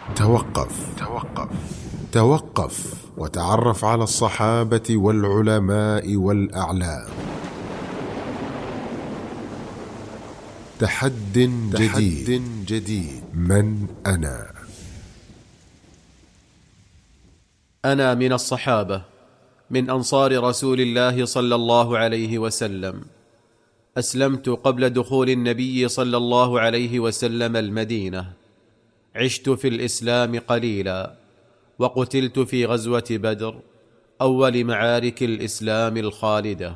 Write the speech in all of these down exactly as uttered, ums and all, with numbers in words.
توقف توقف توقف وتعرف على الصحابة والعلماء والأعلام. تحد جديد, جديد من أنا؟ أنا من الصحابة، من أنصار رسول الله صلى الله عليه وسلم. أسلمت قبل دخول النبي صلى الله عليه وسلم المدينة. عشت في الإسلام قليلا، وقتلت في غزوة بدر، أول معارك الإسلام الخالدة.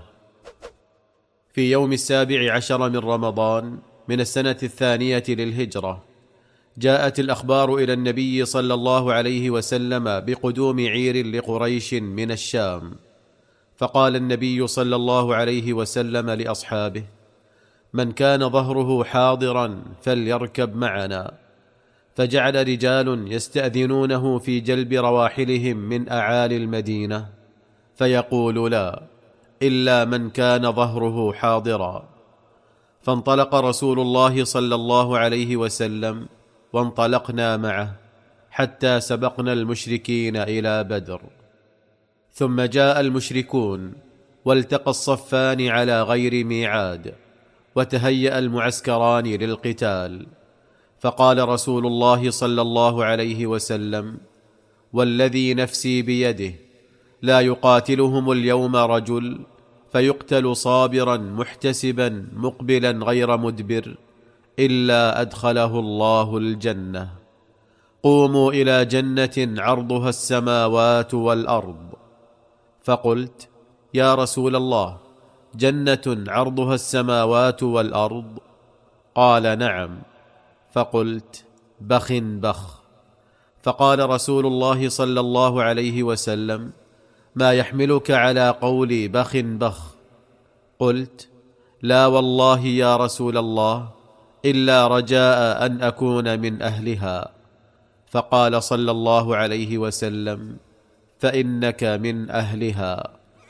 في يوم السابع عشر من رمضان من السنة الثانية للهجرة، جاءت الأخبار إلى النبي صلى الله عليه وسلم بقدوم عير لقريش من الشام. فقال النبي صلى الله عليه وسلم لأصحابه: من كان ظهره حاضرا فليركب معنا. فجعل رجال يستأذنونه في جلب رواحلهم من أعالي المدينة، فيقول لا إلا من كان ظهره حاضرا. فانطلق رسول الله صلى الله عليه وسلم، وانطلقنا معه حتى سبقنا المشركين إلى بدر. ثم جاء المشركون، والتقى الصفان على غير ميعاد، وتهيأ المعسكران للقتال. فقال رسول الله صلى الله عليه وسلم: والذي نفسي بيده لا يقاتلهم اليوم رجل فيقتل صابرا محتسبا مقبلا غير مدبر إلا أدخله الله الجنة. قوموا إلى جنة عرضها السماوات والأرض. فقلت: يا رسول الله، جنة عرضها السماوات والأرض؟ قال: نعم. فقلت: بخ بخ. فقال رسول الله صلى الله عليه وسلم: ما يحملك على قولي بخ بخ؟ قلت: لا والله يا رسول الله، إلا رجاء أن أكون من أهلها. فقال صلى الله عليه وسلم: فإنك من أهلها.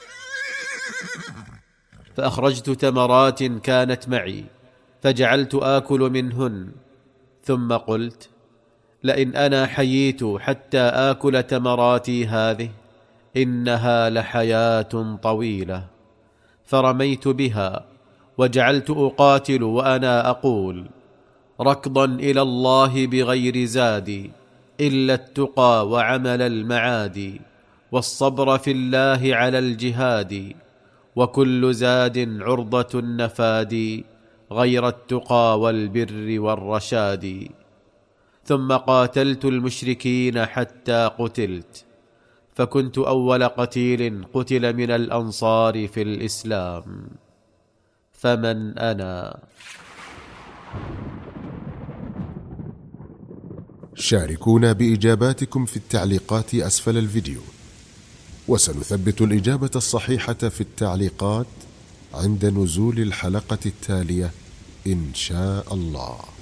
فأخرجت تمرات كانت معي، فجعلت آكل منهن، ثم قلت: لئن أنا حييت حتى آكل تمراتي هذه إنها لحياة طويلة. فرميت بها، وجعلت أقاتل وأنا أقول: ركضا إلى الله بغير زادي إلا التقى وعمل المعادي، والصبر في الله على الجهاد، وكل زاد عرضة النفاد غير التقى والبر والرشاد. ثم قاتلت المشركين حتى قتلت، فكنت أول قتيل قتل من الأنصار في الإسلام. فمن أنا؟ شاركونا بإجاباتكم في التعليقات أسفل الفيديو، وسنثبت الإجابة الصحيحة في التعليقات عند نزول الحلقة التالية إن شاء الله.